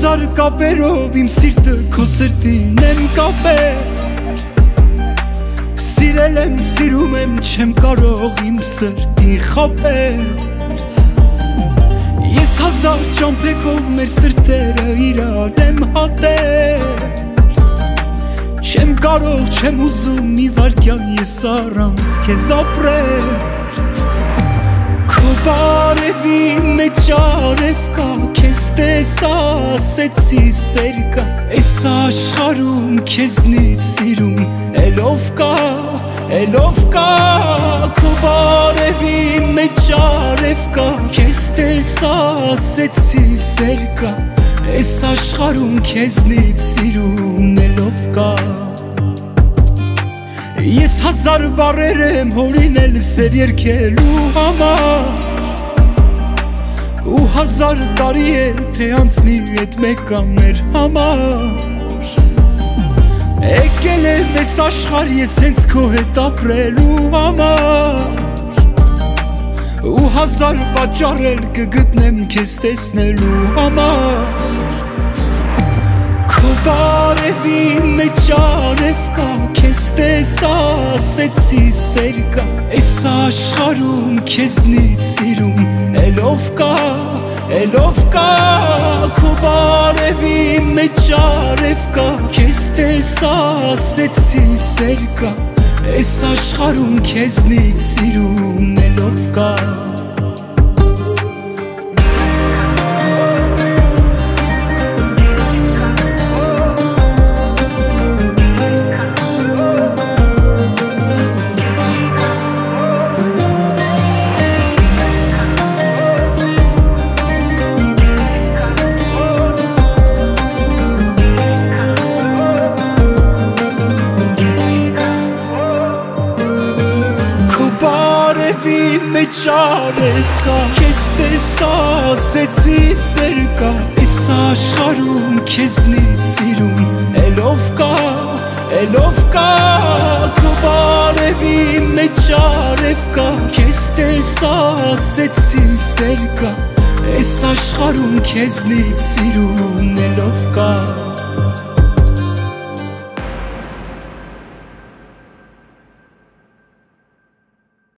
հազար կապերով իմ սիրտը քո սրտին եմ կապել Սիրել եմ, սիրում եմ, չեմ կարող իմ սրտին խաբել Ես հազար ճամփեքով մեր սրտերը իրար եմ հատել Չեմ կարող, չեմ ուզում մի վարկյան ես առանց քեզ ապրել Քո բարևի մեջ արև կա, քեզ տեսա ասեցի սեր կա Այս աշխարհում քեզնից սիրում էլով կա Քո բարևի մեջ արև կա, քեզ տեսա ասեցի սեր կա Այս աշխարհում քեզնից սիրում էլով կա Ես հազար բառեր եմ հորինել սեր երգելու համար Ու հազար տարի էլ թե անցնի էդ մեկը մեր համար Եկել եմ ես աշխարհ ես հենց քո հետ ապրելու համար Ու հազար պատճառ էլ կգտնեմ քեզ տեսնելու համար Քո բարևի մեջ արև կա, քեզ տեսա ասեցի սեր կա Այս աշխարհում քեզնից սիրում էլով կա Քո բարևի մեջ արև կա, քեզ տեսա ասեցի սեր կա Այս աշխարհում քեզնից սիրում էլով կա մեջ արև կա, քեզ տեսա ասեցի սեր կա Այս աշխարհում քեզնից սիրում էլով կա Քո բարևի մեջ արև կա, քեզ տեսա ասեցի սեր կա Այս աշխարհում քեզնից սիրում էլով կա